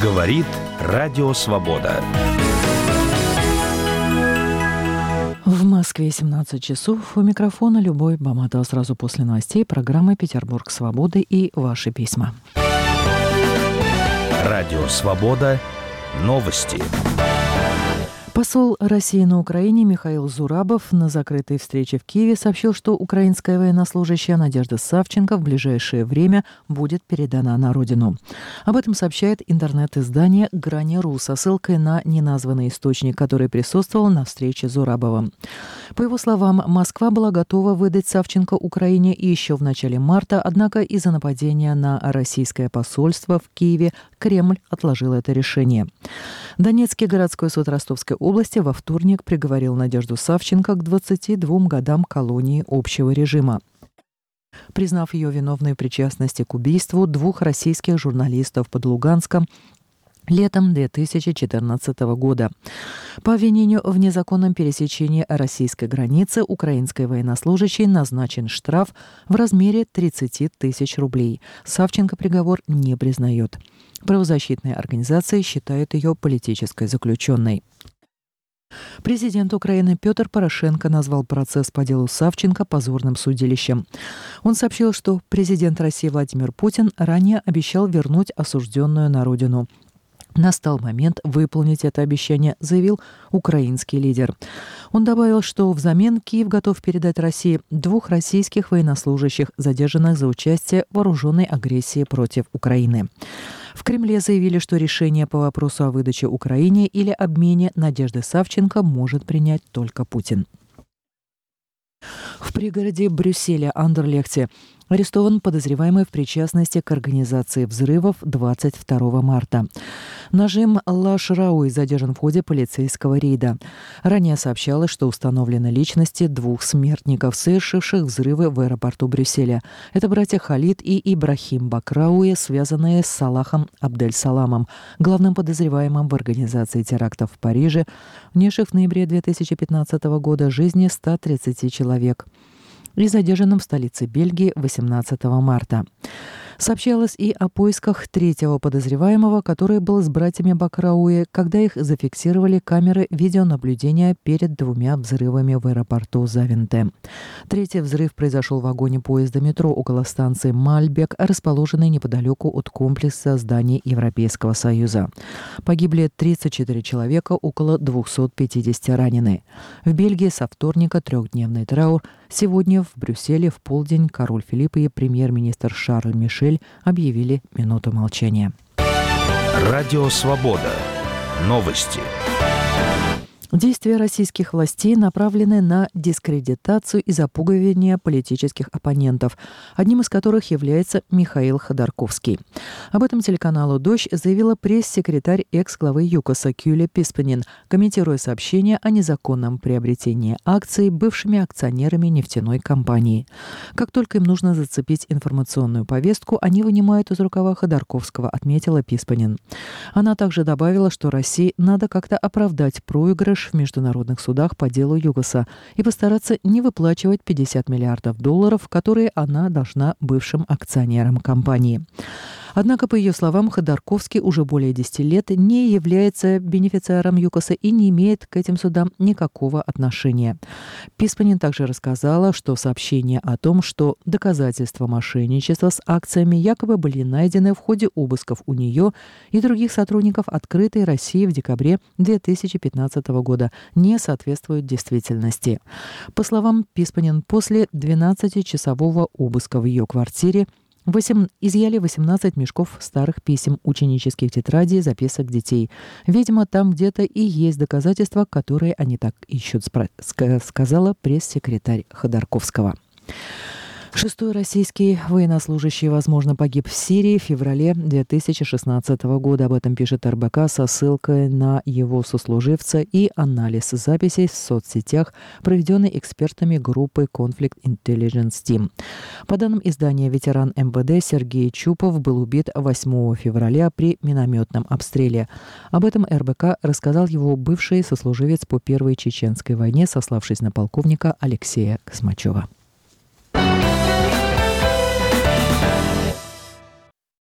Говорит Радио Свобода. В Москве 17 часов. У микрофона Любовь Баматова. Сразу после новостей программы «Петербург свободы» и ваши письма. Радио Свобода. Новости. Посол России на Украине Михаил Зурабов на закрытой встрече в Киеве сообщил, что украинская военнослужащая Надежда Савченко в ближайшее время будет передана на родину. Об этом сообщает интернет-издание «Грани.ру» со ссылкой на неназванный источник, который присутствовал на встрече с Зурабовым. По его словам, Москва была готова выдать Савченко Украине еще в начале марта, однако из-за нападения на российское посольство в Киеве Кремль отложил это решение. Донецкий городской суд Ростовской области во вторник приговорил Надежду Савченко к 22 годам колонии общего режима, признав ее виновной в причастности к убийству двух российских журналистов под Луганском летом 2014 года. По обвинению в незаконном пересечении российской границы украинской военнослужащей назначен штраф в размере 30 тысяч рублей. Савченко приговор не признает. Правозащитные организации считают ее политической заключенной. Президент Украины Петр Порошенко назвал процесс по делу Савченко позорным судилищем. Он сообщил, что президент России Владимир Путин ранее обещал вернуть осужденную на родину. Настал момент выполнить это обещание, заявил украинский лидер. Он добавил, что взамен Киев готов передать России двух российских военнослужащих, задержанных за участие в вооруженной агрессии против Украины. В Кремле заявили, что решение по вопросу о выдаче Украине или обмене Надежды Савченко может принять только Путин. В пригороде Брюсселя Андерлехте арестован подозреваемый в причастности к организации взрывов 22 марта. Нажим Лашрауи задержан в ходе полицейского рейда. Ранее сообщалось, что установлены личности двух смертников, совершивших взрывы в аэропорту Брюсселя. Это братья Халид и Ибрахим Бакрауи, связанные с Салахом Абдель-Саламом, главным подозреваемым в организации терактов в Париже, унесших в ноябре 2015 года жизни 130 человек, и задержанным в столице Бельгии 18 марта. Сообщалось и о поисках третьего подозреваемого, который был с братьями Бакрауи, когда их зафиксировали камеры видеонаблюдения перед двумя взрывами в аэропорту Завентем. Третий взрыв произошел в вагоне поезда метро около станции Мальбек, расположенной неподалеку от комплекса зданий Европейского Союза. Погибли 34 человека, около 250 ранены. В Бельгии со вторника трехдневный траур. Сегодня в Брюсселе в полдень король Филипп и премьер-министр Шарль Мишель объявили минуту молчания. Радио Свобода. Новости. Действия российских властей направлены на дискредитацию и запугивание политических оппонентов, одним из которых является Михаил Ходорковский. Об этом телеканалу «Дождь» заявила пресс-секретарь экс-главы ЮКОСа Кюля Писпанин, комментируя сообщение о незаконном приобретении акций бывшими акционерами нефтяной компании. Как только им нужно зацепить информационную повестку, они вынимают из рукава Ходорковского, отметила Писпанин. Она также добавила, что России надо как-то оправдать проигрыш в международных судах по делу ЮКОСа и постараться не выплачивать $50 миллиардов, которые она должна бывшим акционерам компании. Однако, по ее словам, Ходорковский уже более 10 лет не является бенефициаром ЮКОСа и не имеет к этим судам никакого отношения. Писпанин также рассказала, что сообщение о том, что доказательства мошенничества с акциями якобы были найдены в ходе обысков у нее и других сотрудников «Открытой России» в декабре 2015 года, не соответствуют действительности. По словам Писпанин, после 12-часового обыска в ее квартире изъяли 18 мешков старых писем, ученических тетрадей, записок детей. Видимо, там где-то и есть доказательства, которые они так ищут, сказала пресс-секретарь Ходорковского. Шестой российский военнослужащий, возможно, погиб в Сирии в феврале 2016 года. Об этом пишет РБК со ссылкой на его сослуживца и анализ записей в соцсетях, проведенный экспертами группы Conflict Intelligence Team. По данным издания, ветеран МВД Сергей Чупов был убит 8 февраля при минометном обстреле. Об этом РБК рассказал его бывший сослуживец по Первой чеченской войне, сославшись на полковника Алексея Космачева.